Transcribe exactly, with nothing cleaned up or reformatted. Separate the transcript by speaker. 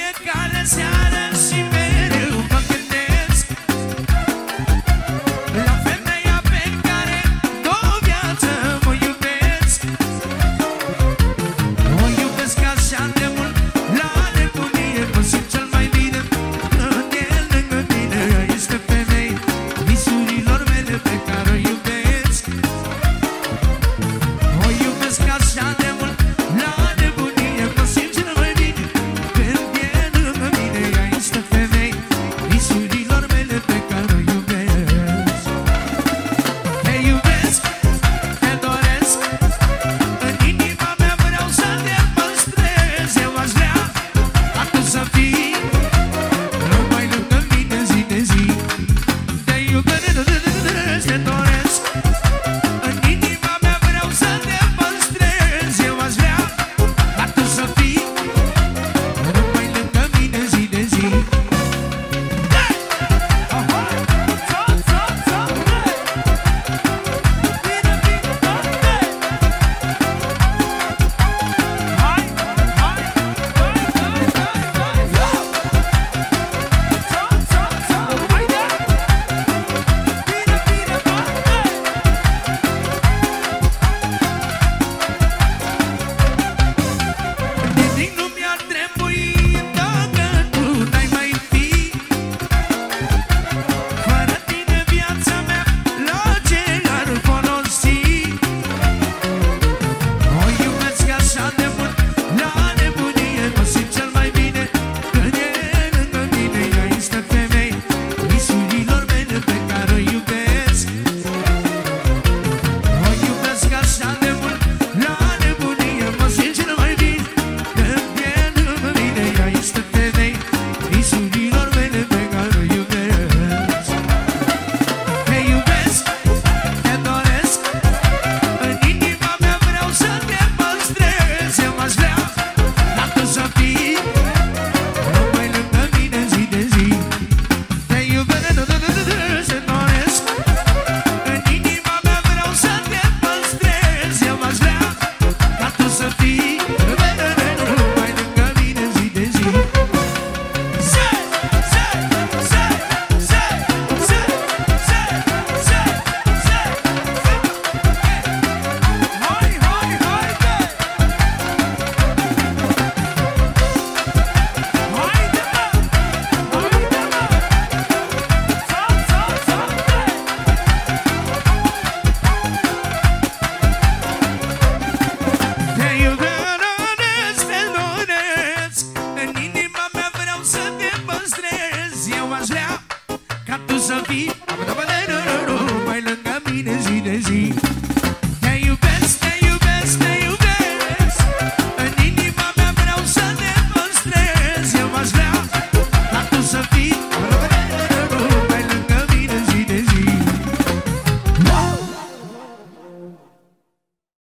Speaker 1: fiecare seară și mereu mă gândesc la femeia pe care de o viață mă iubesc. O iubesc așa de mult, la nebunie, mă simt cel mai bine când e lângă mine. Este femei visurilor mele pe care o iubesc. O iubesc așa de mult, la nebunie, mă simt cel mai bine când e lângă mine. Este femei visurilor mele pe care o iubesc. Te iubesc, te doresc, în inima mea vreau să te păstrez. Eu aș vrea ca tu să fii numai lângă mine zi de zi. Te iubesc, te doresc, în inima mea vreau să te păstrez. Eu aș vrea ca tu să fii numai lângă mine zi de zi. Nimic nu mi-ar trebui dacă tu n-ai mai fi. Fără tine viața mea la ce ar folosi? O iubesc așa de mult, la nebunie, mă simt cel mai bine când e lângă mine. Ea este femei visurilor mele pe care o iubesc. O iubesc așa de mult, la nebunie, mă simt cel mai bine când e lângă mine. Ea este femei visurilor mele pe care o iubesc. Te iubesc, te doresc, în inima mea vreau să te păstrez. Eu aș vrea ca tu să fii numai lângă mine zi de zi. Te iubesc, te doresc, în inima mea vreau să te păstrez. Eu aș vrea ca tu să fii numai lângă mine zi de zi. Se, se, se, se, se, se, se, se. Hai, hai, haide! Haide, mă! Haide, mă! Sa, sa, sa, te iubesc, te doresc, în inima mea vreau să te păstrez. Eu aș vrea ca tu să fii